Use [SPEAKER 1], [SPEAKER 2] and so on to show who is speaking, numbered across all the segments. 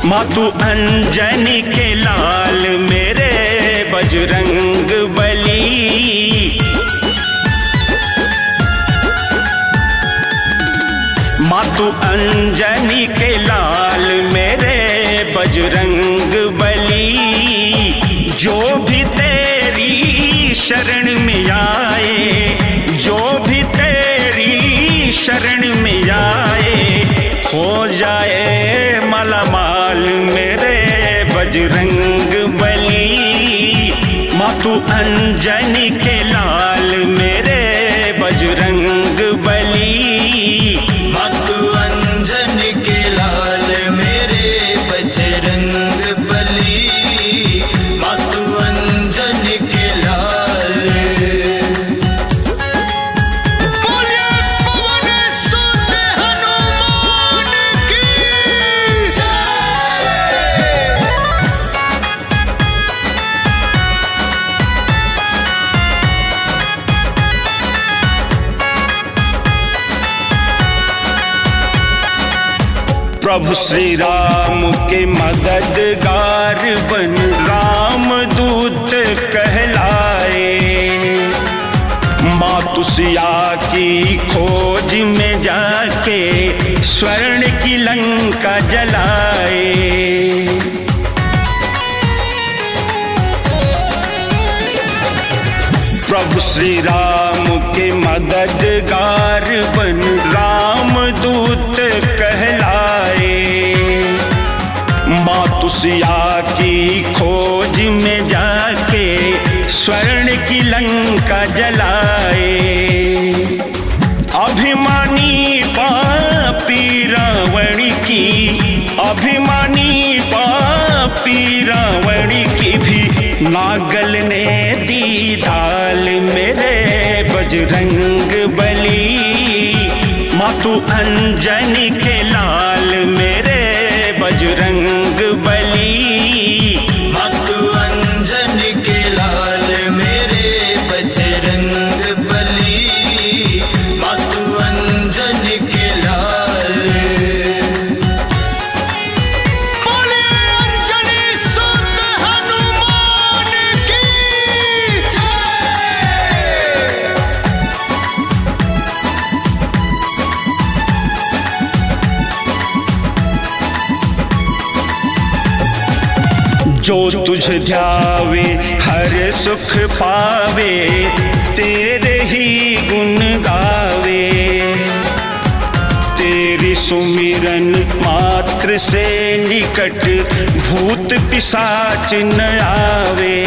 [SPEAKER 1] मातु अंजनी के लाल मेरे बजरंग बली। मातु अंजनी के लाल मेरे बजरंग बली। जो भी तेरी शरण में आए, जो भी तेरी शरण में आए, हो जाए मालामाल मेरे बजरंग बली। मातु अंजनी के लाल मेरे बजरंग बली।
[SPEAKER 2] मातु अंजनी के लाल मेरे बजरंग बली। मातु अंजनी के लाल। बोलिए पवन सुत हनुमान की जय।
[SPEAKER 1] प्रभु श्री राम के मददगार बन राम दूत कहलाए। मातु सिया की खोज में जाके स्वर्ण की लंका जलाए। प्रभु श्री राम के मददगार बन राम दूत कहलाए। मातु सिया की खोज में जाके स्वर्ण की लंका जलाए। अभिमानी पापी रावण की, अभिमानी पापी रावण की भी नागल ने दी ढाल मेरे बजरंग बली। मातु अंजनी के लाल मेरे बजरंग बली।
[SPEAKER 2] मातु अंजनी के लाल मेरे बजरंग बली। मातु अंजनी के लाल। बोलिए अंजनी सुत हनुमान की जय।
[SPEAKER 1] जो तुझ ध्यावे हर सुख पावे, तेरे ही गुण गावे। तेरी सुमिरन मात्र से निकट भूत पिशाच न आवे।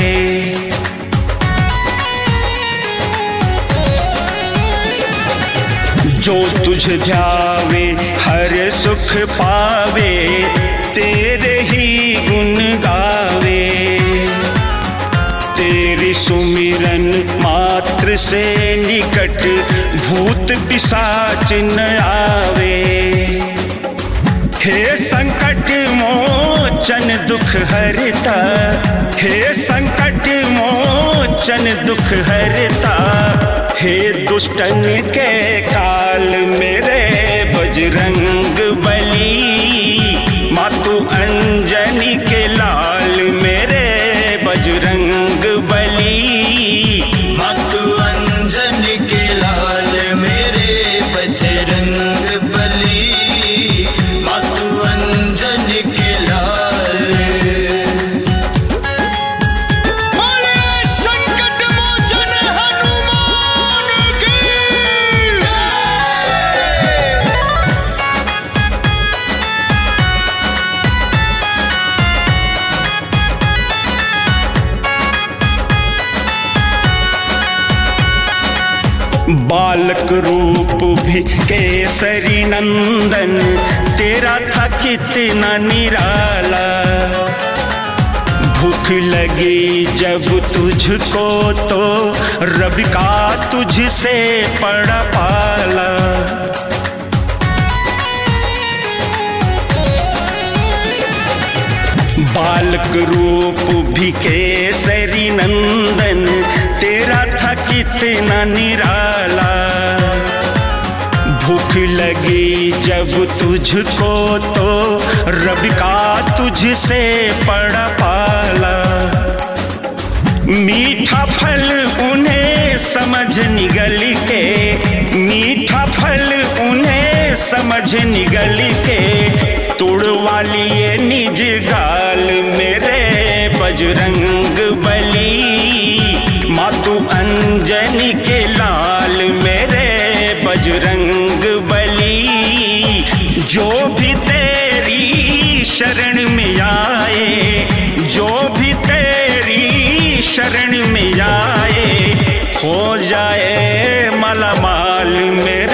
[SPEAKER 1] जो तुझ ध्यावे हर सुख पावे, तेरे ही गुण गावे। तेरी सुमिरन मात्र से निकट भूत पिशाच न आवे। हे संकट मोचन दुख हरता, हे संकट मोचन दुख हरता। हे दुष्टन के काल मेरे बजरंग बली। मातु अंजनी के लाल मेरे बजरंग बली।
[SPEAKER 2] मातु अंजनी के लाल मेरे बजरंग बली। मातु अंजनी के लाल। बोलिए संकट मोचन हनुमान की जय।
[SPEAKER 1] बालक रूप भी केसरी नंदन, तेरा था कितना निराला। भूख लगी जब तुझको तो रब का तुझसे पड़ा पाला। बालक रूप भी केसरी नंदन, तेरा था कितना निराला। भूख लगी जब तुझको तो रब का तुझसे पड़ा पाला। मीठा फल उन्हें समझ निगल के, मीठा फल उन्हें समझ निगल के, तोड़वा लिए निज गाल मेरे बजरंग बली। मातु अंजनी के लाल मेरे बजरंग बली। जो भी तेरी शरण में आए, जो भी तेरी शरण में आए, हो जाए मालामाल मेरे